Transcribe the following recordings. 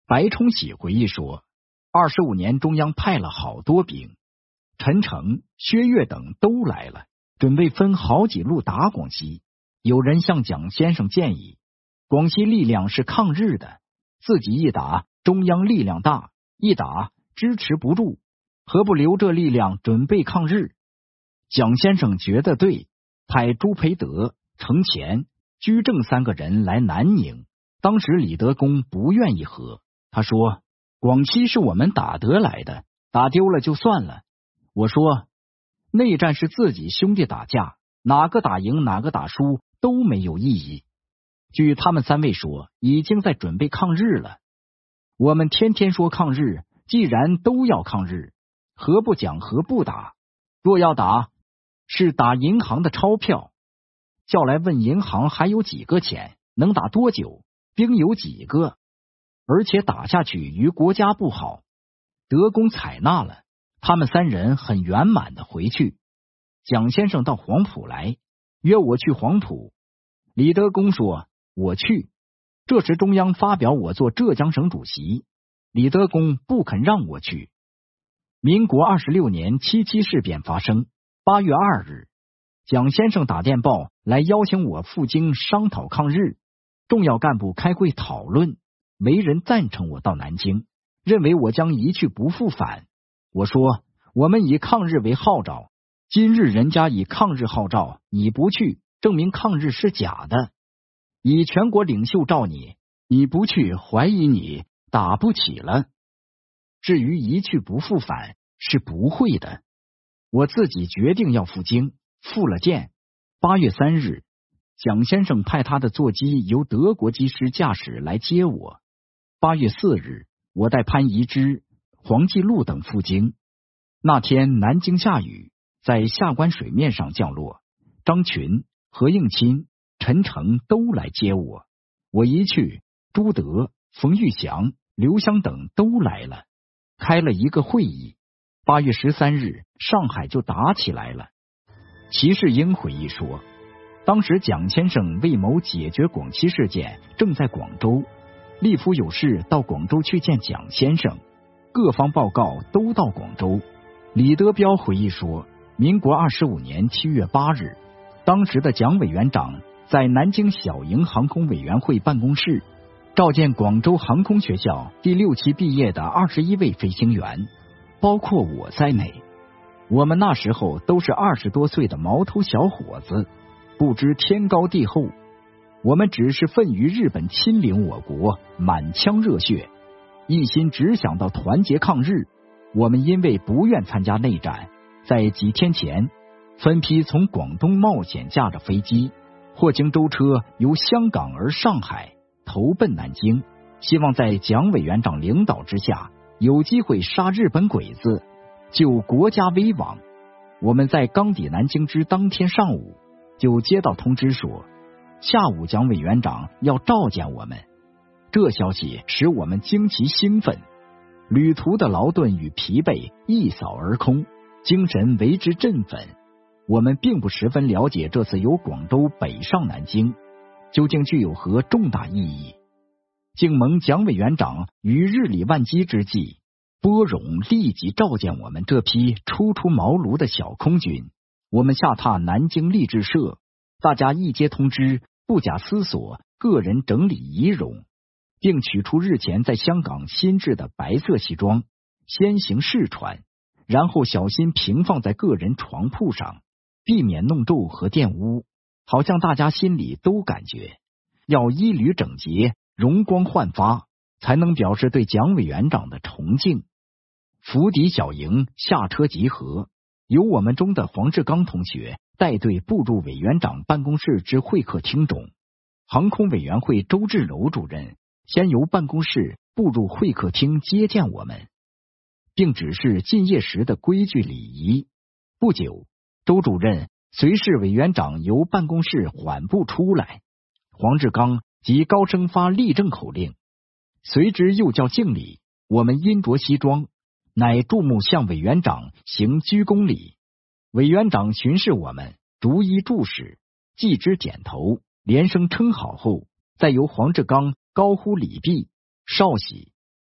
白崇禧回忆说，25年中央派了好多兵，陈诚、薛岳等都来了，准备分好几路打广西。有人向蒋先生建议，广西力量是抗日的，自己一打，中央力量大，一打支持不住，何不留这力量准备抗日？蒋先生觉得对，派朱培德、程潜、居正3个人来南宁。当时李德公不愿意和，他说广西是我们打得来的，打丢了就算了。我说内战是自己兄弟打架，哪个打赢哪个打输都没有意义。据他们3位说，已经在准备抗日了。我们天天说抗日，既然都要抗日，何不讲和不打？若要打，是打银行的钞票，叫来问银行还有几个钱，能打多久，兵有几个，而且打下去于国家不好。德公采纳了，他们3人很圆满的回去。蒋先生到黄埔来，约我去黄埔。李德公说我去。这时中央发表我做浙江省主席，李德公不肯让我去。民国26年77事变发生，8月2日，蒋先生打电报来邀请我赴京商讨抗日，重要干部开会讨论，没人赞成我到南京，认为我将一去不复返。我说我们以抗日为号召，今日人家以抗日号召，你不去，证明抗日是假的。以全国领袖召你，你不去，怀疑你打不起了。至于一去不复返，是不会的。我自己决定要赴京，赴了舰。8月3日，蒋先生派他的座机由德国机师驾驶来接我。8月4日，我带潘宜之、黄继禄等赴京。那天南京下雨，在下关水面上降落，张群、何应钦、陈诚都来接我。我一去，朱德、冯玉祥、刘湘等都来了，开了一个会议。8月13日，上海就打起来了。齐世英回忆说，当时蒋先生为谋解决广西事件，正在广州，立夫有事到广州去见蒋先生，各方报告都到广州。李德彪回忆说，民国25年7月8日，当时的蒋委员长在南京小营航空委员会办公室召见广州航空学校第6期毕业的21位飞行员，包括我在内。我们那时候都是20多岁的毛头小伙子，不知天高地厚，我们只是愤于日本侵凌我国，满腔热血，一心只想到团结抗日。我们因为不愿参加内战，在几天前分批从广东冒险驾着飞机或经舟车由香港而上海，投奔南京，希望在蒋委员长领导之下有机会杀日本鬼子，救国家危亡。我们在刚抵南京之当天上午就接到通知说，下午蒋委员长要召见我们。这消息使我们惊奇兴奋，旅途的劳顿与疲惫一扫而空，精神为之振奋。我们并不十分了解这次由广州北上南京究竟具有何重大意义，竟蒙蒋委员长于日理万机之际，拨冗立即召见我们这批初出茅庐的小空军。我们下榻南京励志社，大家一接通知，不假思索，个人整理仪容，并取出日前在香港新制的白色西装，先行试穿，然后小心平放在个人床铺上，避免弄皱和玷污，好像大家心里都感觉要衣履整洁，容光焕发，才能表示对蒋委员长的崇敬。府邸小营下车集合，由我们中的黄志刚同学带队步入委员长办公室之会客厅中。航空委员会周志柔主任先由办公室步入会客厅接见我们，并指示进业时的规矩礼仪。不久，周主任随侍委员长由办公室缓步出来，黄志刚即高声发立正口令，随之又叫敬礼。我们因着西装，乃注目向委员长行鞠躬礼。委员长巡视我们，逐一注视，继之点头，连声称好后，再由黄志刚高呼礼毕，少喜。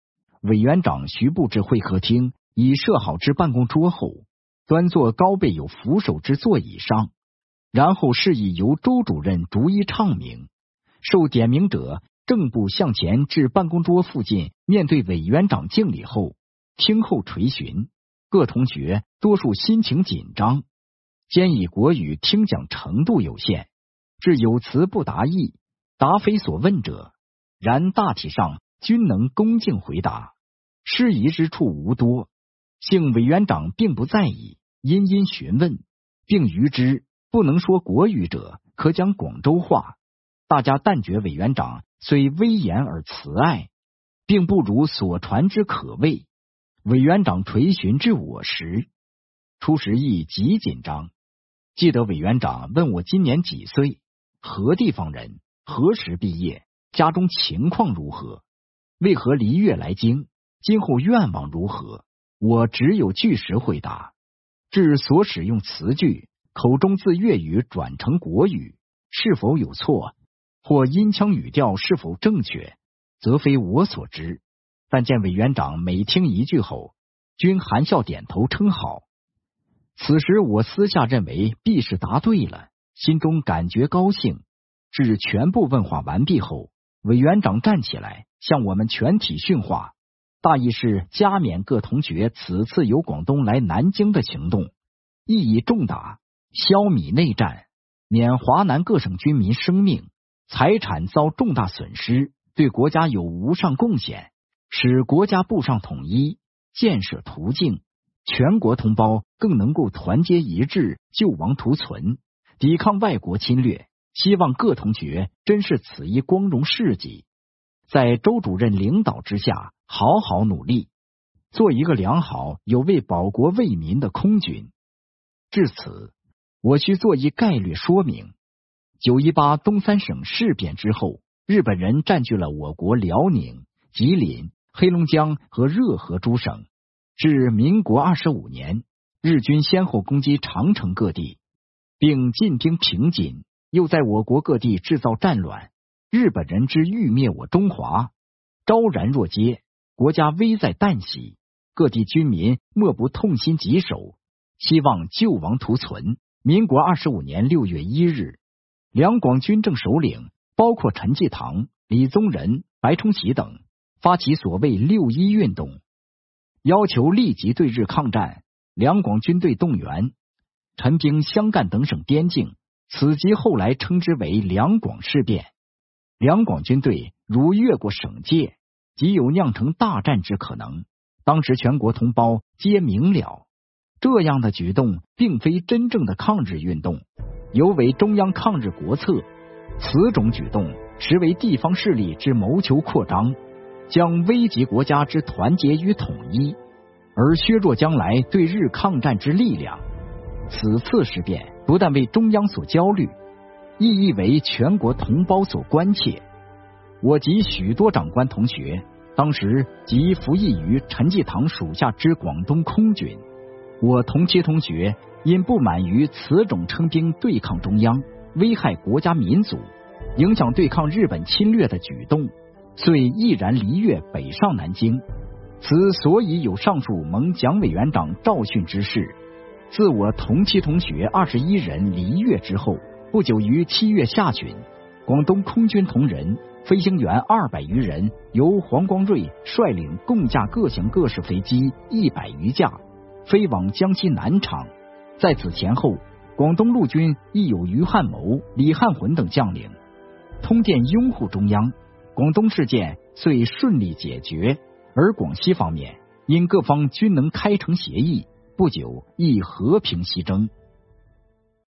委员长徐布置会客厅，已设好之办公桌后，端坐高背有扶手之座椅上，然后示意由周主任逐一唱名，受点名者正步向前至办公桌附近，面对委员长敬礼后，听候垂询。各同学多数心情紧张，兼以国语听讲程度有限，致有词不达意，答非所问者，然大体上均能恭敬回答，失仪之处无多。幸委员长并不在意，殷殷询问，并谕之不能说国语者可讲广州话。大家但觉委员长虽威严而慈爱，并不如所传之可畏。委员长垂询至我时，初时亦极紧张。记得委员长问我今年几岁，何地方人，何时毕业，家中情况如何，为何离粤来京，今后愿望如何，我只有据实回答。至所使用词句，口中自粤语转成国语，是否有错，或音腔语调是否正确，则非我所知。但见委员长每听一句后，均含笑点头称好。此时我私下认为必是答对了，心中感觉高兴。至全部问话完毕后，委员长站起来向我们全体训话，大意是加勉各同学此次由广东来南京的行动意义重大，消弭内战，免华南各省军民生命财产遭重大损失，对国家有无上贡献，使国家步上统一建设途径，全国同胞更能够团结一致，救亡图存，抵抗外国侵略。希望各同学珍视此一光荣事迹，在周主任领导之下好好努力，做一个良好有为保国为民的空军。至此，我需做一概略说明。918东三省事变之后，日本人占据了我国辽宁、吉林、黑龙江和热河诸省。至民国25年，日军先后攻击长城各地，并进兵平津，又在我国各地制造战乱。日本人之欲灭我中华，昭然若揭，国家危在旦夕，各地军民莫不痛心疾首，希望救亡图存。民国25年6月1日，两广军政首领包括陈济棠、李宗仁、白崇禧等，发起所谓6·1运动，要求立即对日抗战。两广军队动员，陈兵湘赣等省边境，此即后来称之为两广事变。两广军队如越过省界，即有酿成大战之可能。当时全国同胞皆明了，这样的举动并非真正的抗日运动，尤为中央抗日国策。此种举动实为地方势力之谋求扩张，将危及国家之团结与统一，而削弱将来对日抗战之力量。此次事变不但为中央所焦虑，亦意为全国同胞所关切。我及许多长官同学当时即服役于陈济棠属下之广东空军。我同期同学因不满于此种称兵对抗中央，危害国家民族，影响对抗日本侵略的举动，遂毅然离粤北上南京。此所以有上述蒙蒋委员长召训之事。自我同期同学21人离粤之后，不久于7月下旬，广东空军同仁、飞行员200余人由黄光瑞率领，共驾各型各式飞机100余架，飞往江西南昌。在此前后，广东陆军亦有于汉谋、李汉魂等将领通电拥护中央，广东事件遂顺利解决。而广西方面因各方均能开城协议，不久亦和平息争。